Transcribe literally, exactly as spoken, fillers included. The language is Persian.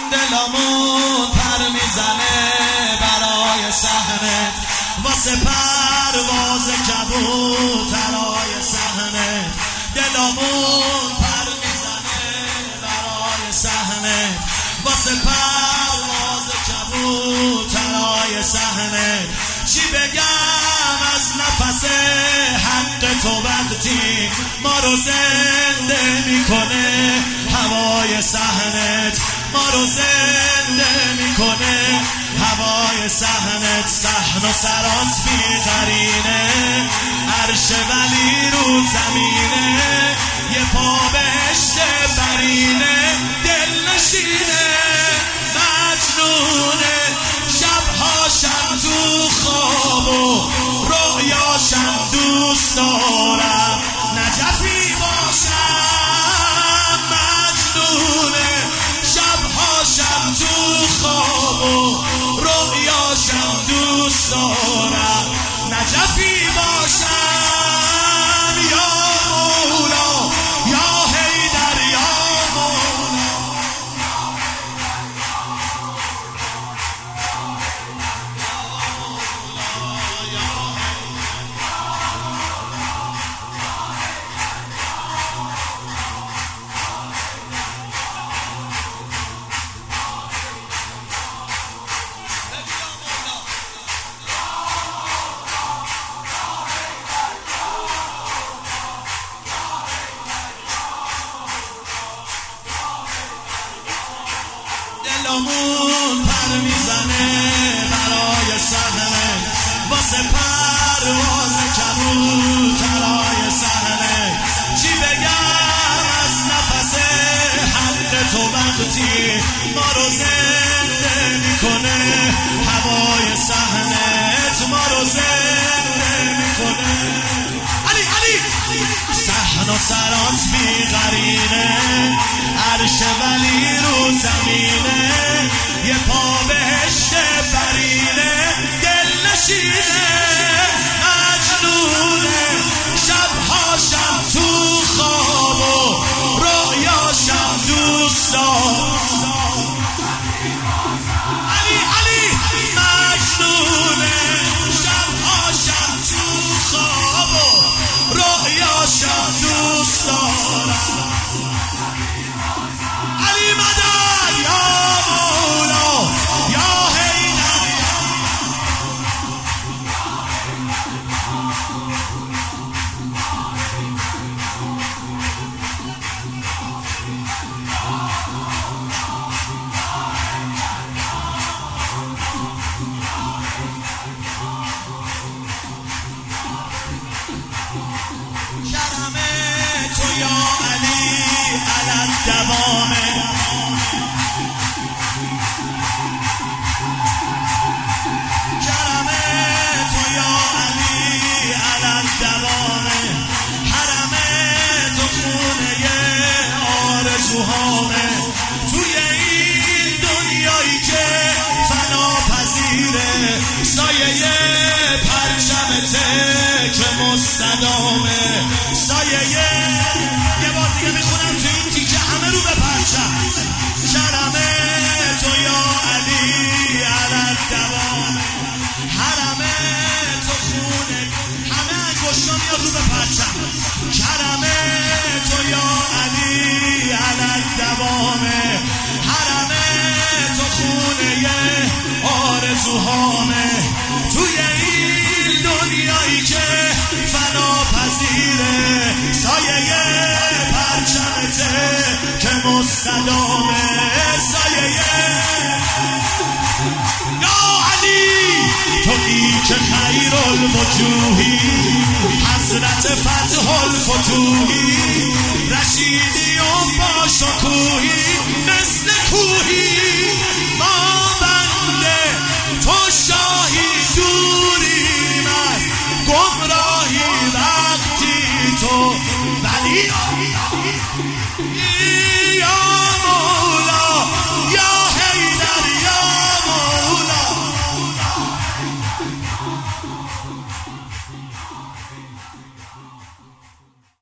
دلمون پر میزنه برای صحنت، واسه پرواز کبوترای صحنت. دلمون پر میزنه برای صحنت، واسه پرواز کبوترای صحنت. چی بگم از نفس حق تو وقتی ما رو زنده میکنه هوای صحنت، ما رو زنده میکنه هوای صحنت. صحن و سرات بی‌قرینه، عرش ولی رو زمینه، یه پا بهشت برینه، دل نشینه مجنونه. شبهاشم تو خواب و رؤیاشم دوست دارم، نجفی باشم مجنونه. شبهاشم تو خواب و رؤیاشم دوست دارم، نجفی باشم. یا مولا یا حیدر یا مولا. دلمون پر میزنه برای صحنت، واسه پرواز کبوترای صحنت. چی بگم از نفس حق تو وقتی ما رو زنده میکنه هوای صحنت، ما رو زنده میکنه. علی علی صحن و سرات بی‌قرینه، عرش ولی رو زمینه، یه پا بهشت برینه، دل نشینه مجنونه. شبهاشم تو خواب و رؤیاشم دوست دارم. علی علی مجنونه. شبهاشم تو خواب و رؤیاشم دوست دارم. علی مدد یا مولا یا حیدر. کرم تو یا علی علی الدوامه، کرم تو یا علی علی الدوامه. حرم تو خونه آرزوهامه، توی این دنیایی که فنا پذیره، سایه پرچمته که مستدامه. سایه یه بار دیگه میخونم تو این تیکه همه رو به پرچم. کرم تو یا علی علی الدوامه، حرم تو خونه، همه انگشتا میاد رو به پرچم. کرم تو یا علی علی الدوامه، حرم تو خونه آرزوهامه، توی این دنیایی که فنا پذیره، سایه پرچمته که مستدامه. سایه یا علی تویی که خیر الوجوهی، حضرت فتح الفتوحی، رشیدی و با شکوهی، مثل کوهی ما بنده تو شاهی، دوریم از گمراهی وقتی تو ولی یا